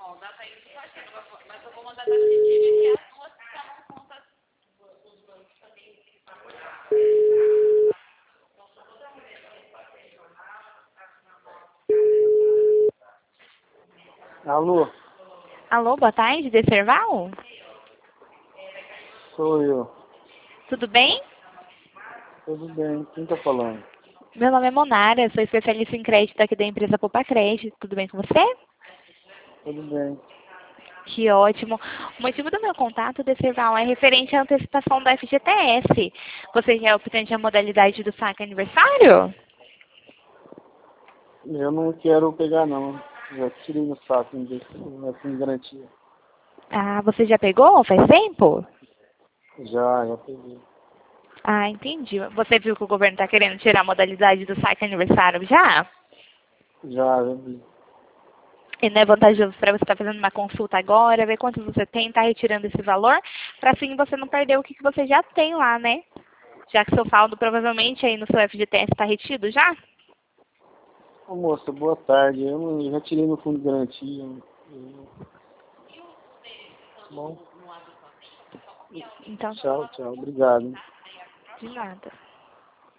Alô, Alô, boa tarde, Decerval? sou eu. Tudo bem? Tudo bem? Quem tá falando? Meu nome é Monara, sou especialista em crédito aqui da empresa Poupa Crédito. Tudo bem com você? Tudo bem. Que ótimo. O motivo do meu contato, Decerval, é referente à antecipação do FGTS. Você já obteve a modalidade do saque aniversário? Eu não quero pegar não. Já tirei no saco sem garantia. Ah, você já pegou? Faz tempo? Já peguei. Ah, entendi. Você viu que o governo está querendo tirar a modalidade do saque aniversário já? Já vi. E não é vantajoso para você estar fazendo uma consulta agora, ver quanto você tem, tá retirando esse valor, para assim você não perder o que você já tem lá, né? Já que seu saldo provavelmente aí no seu FGTS está retido já? Ô moça, boa tarde. Eu já tirei no fundo de garantia. Bom, Então, tchau. Obrigado. de nada.